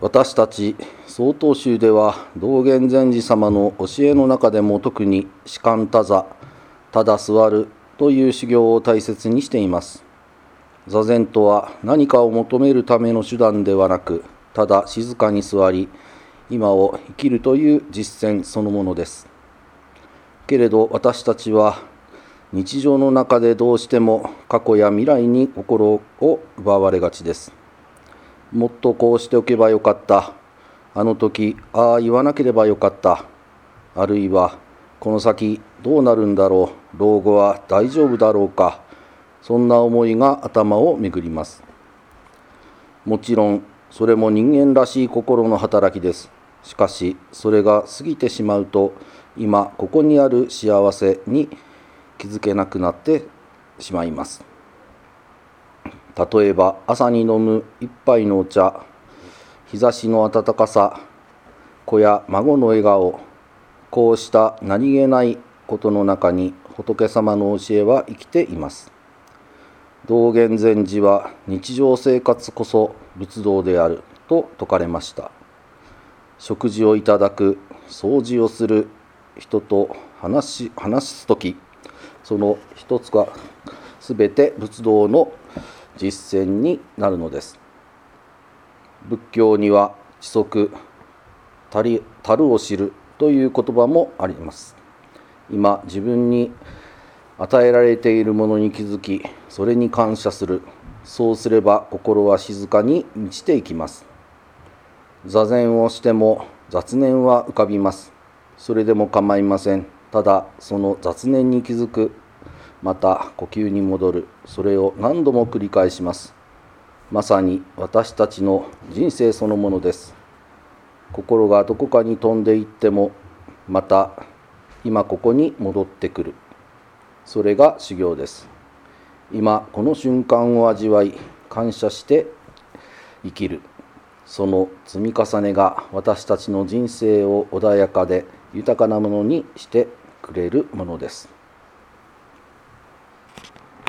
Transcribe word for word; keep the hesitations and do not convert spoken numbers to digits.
私たち曹洞宗では道元禅師様の教えの中でも特に止観多座、ただ座るという修行を大切にしています。座禅とは何かを求めるための手段ではなく、ただ静かに座り今を生きるという実践そのものです。けれど私たちは日常の中でどうしても過去や未来に心を奪われがちです。もっとこうしておけばよかった、あの時ああ言わなければよかった、あるいはこの先どうなるんだろう、老後は大丈夫だろうか、そんな思いが頭を巡ります。もちろんそれも人間らしい心の働きです。しかしそれが過ぎてしまうと、今ここにある幸せに気づけなくなってしまいます。例えば朝に飲む一杯のお茶、日差しの暖かさ、子や孫の笑顔、こうした何気ないことの中に仏様の教えは生きています。道元禅師は日常生活こそ仏道であると説かれました。食事をいただく、掃除をする、人と話し、話すとき、その一つがすべて仏道の実践になるのです。仏教には知足、たり、たるを知るという言葉もあります。今自分に与えられているものに気づき、それに感謝する。そうすれば心は静かに満ちていきます。座禅をしても雑念は浮かびます。それでも構いません。ただその雑念に気づく、また呼吸に戻る、それを何度も繰り返します。まさに私たちの人生そのものです。心がどこかに飛んでいっても、また今ここに戻ってくる。それが修行です。今この瞬間を味わい、感謝して生きる。その積み重ねが私たちの人生を穏やかで豊かなものにしてくれるものです。